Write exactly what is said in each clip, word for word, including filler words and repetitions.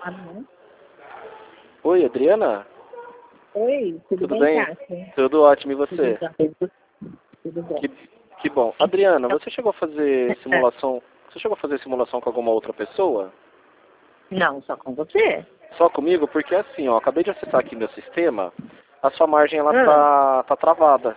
Alô? Oi, Adriana? Oi, tudo, Tudo bem, bem? Cássia? Tudo ótimo, e você? Tudo, tudo bom. Que, que bom. Adriana, você chegou a fazer simulação... Você chegou a fazer simulação com alguma outra pessoa? Não, só com você? Só comigo? Porque assim, ó, acabei de acessar aqui meu sistema, a sua margem, ela Ah. tá, tá travada.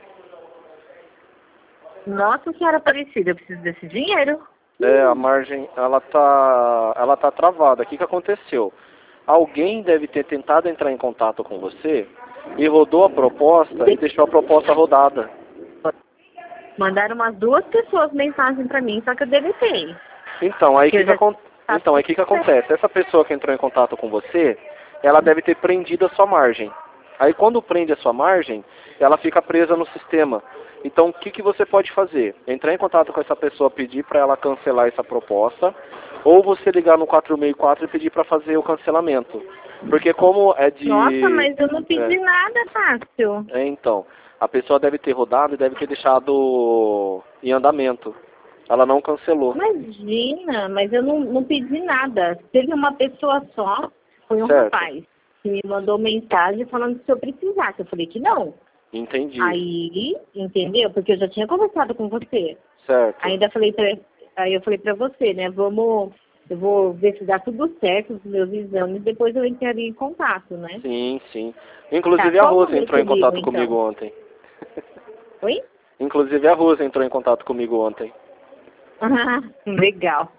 Nossa Senhora Aparecida, eu preciso desse dinheiro. É, a margem, ela tá, ela tá travada. O que que aconteceu? Alguém deve ter tentado entrar em contato com você e rodou a proposta e deixou a proposta rodada. Mandaram umas duas pessoas mensagem pra mim, só que eu deletei. Então, aí o Que que, eu que, já- acon- então, aí que, que acontece? Essa pessoa que entrou em contato com você, ela deve ter prendido a sua margem. Aí quando prende a sua margem, ela fica presa no sistema. Então o que, que você pode fazer? Entrar em contato com essa pessoa, pedir para ela cancelar essa proposta, ou você ligar no quatro seis quatro e pedir para fazer o cancelamento. Porque como é de... Nossa, mas eu não pedi é, nada, Tássio. é, então, a pessoa deve ter rodado e deve ter deixado em andamento. Ela não cancelou. Imagina, mas eu não, não pedi nada. Teve uma pessoa só, foi um Certo. rapaz, que me mandou mensagem falando que se eu precisasse. Eu falei que não. Entendi. Aí, entendeu? Porque eu já tinha conversado com você. Certo. Ainda falei pra, aí eu falei pra você, né? Vamos, eu vou ver se dá tudo certo os meus exames, depois eu entraria em contato, né? Sim, sim. Inclusive Tá, a qual o Rosa número entrou que em eu ligo, contato então? comigo ontem. Oi? Inclusive a Rosa entrou em contato comigo ontem. Ah, legal.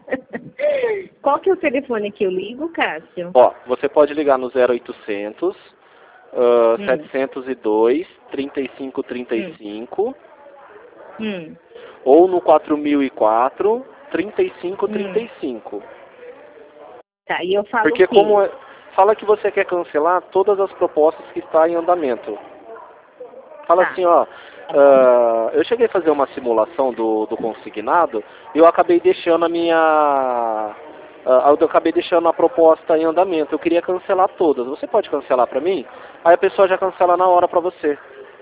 Qual que é o telefone que eu ligo, Cássio? Ó, você pode ligar no zero oitocentos, uh, Hum. setecentos e dois, trinta e cinco trinta e cinco, Hum. ou no quatro mil e quatro, trinta e cinco trinta Hum. e cinco. Tá, e eu falo Porque o quê? como é, fala que você quer cancelar todas as propostas que estão em andamento. Fala Tá. assim, ó, ah, eu cheguei a fazer uma simulação do, do consignado e eu acabei deixando a minha, ah, eu acabei deixando a proposta em andamento. Eu queria cancelar todas. Você pode cancelar pra mim? Aí a pessoa já cancela na hora pra você.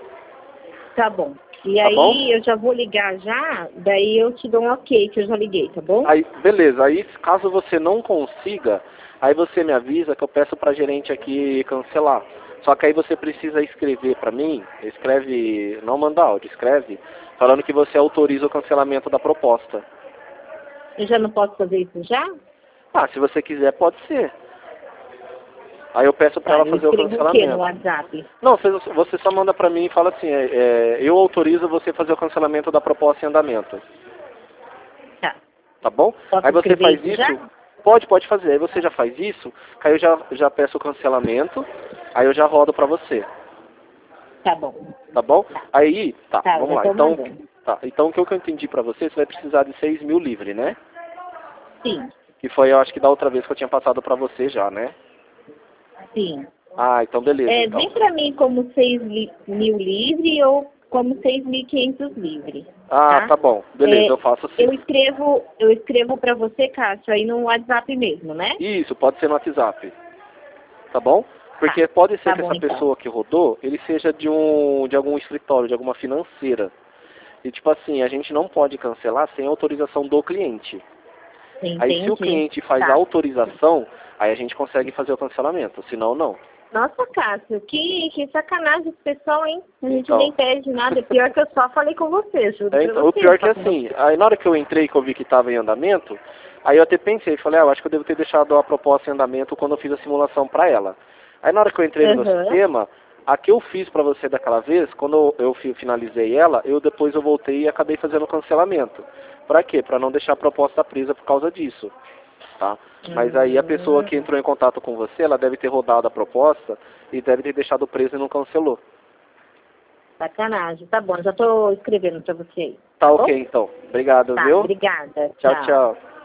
Tá bom. E Tá aí bom? eu já vou ligar já, daí eu te dou um ok que eu já liguei, tá bom? Aí, beleza. Aí caso você não consiga, aí você me avisa que eu peço pra gerente aqui cancelar. Só que aí você precisa escrever pra mim, escreve, não manda áudio, escreve, falando que você autoriza o cancelamento da proposta. Eu já não posso fazer isso já? Ah, se você quiser, pode ser. Aí eu peço pra Tá, ela eu fazer o escrevo o quê no cancelamento. WhatsApp? Não, você, você só manda pra mim e fala assim, é, é, eu autorizo você fazer o cancelamento da proposta em andamento. Tá. Tá bom? Posso Aí você escrever faz isso isso, já? pode, pode fazer. Aí você já faz isso, aí eu já, já peço o cancelamento, aí eu já rodo pra você. Tá bom. Tá bom? Aí, tá, Tá, vamos já lá. tô Então, mandando. tá, então o que eu entendi pra você, você vai precisar de seis mil livre, né? Sim, Que foi, eu acho que da outra vez que eu tinha passado pra você já, né? sim. Ah, então beleza, É, então. vem pra mim como seis li- mil livre ou como seis mil e quinhentos livre. Ah, Tá? tá bom. Beleza, É, eu faço assim. eu escrevo, eu escrevo pra você, Cássio, aí no WhatsApp mesmo, né? Isso, pode ser no WhatsApp. Tá bom? Porque pode ser Tá que bom, essa então. pessoa que rodou, ele seja de um de algum escritório, de alguma financeira. E tipo assim, a gente não pode cancelar sem autorização do cliente. Aí se o Entendi. cliente faz a Tá. autorização, aí a gente consegue fazer o cancelamento, senão não. Nossa, Cássio, que, que sacanagem esse pessoal, hein? A gente Então. nem pede nada. Pior que eu só falei com você, juro É, pra então, o você. pior é que só com assim, você. aí na hora que eu entrei que eu vi que estava em andamento, aí eu até pensei, falei, ah, eu acho que eu devo ter deixado a proposta em andamento quando eu fiz a simulação para ela. Aí na hora que eu entrei no meu Aham. sistema, a que eu fiz para você daquela vez, quando eu, eu fi- finalizei ela, eu depois eu voltei e acabei fazendo o cancelamento. Para quê? Para não deixar a proposta presa por causa disso. Tá? Mas aí a pessoa que Hum, entrou em contato com você, ela deve ter rodado a proposta e deve ter deixado presa e não cancelou. sacanagem. Tá bom, já tô escrevendo pra você aí. Tá Tá ok bom? então. Obrigado, Tá, viu? obrigada. Tchau, Tchau. tchau.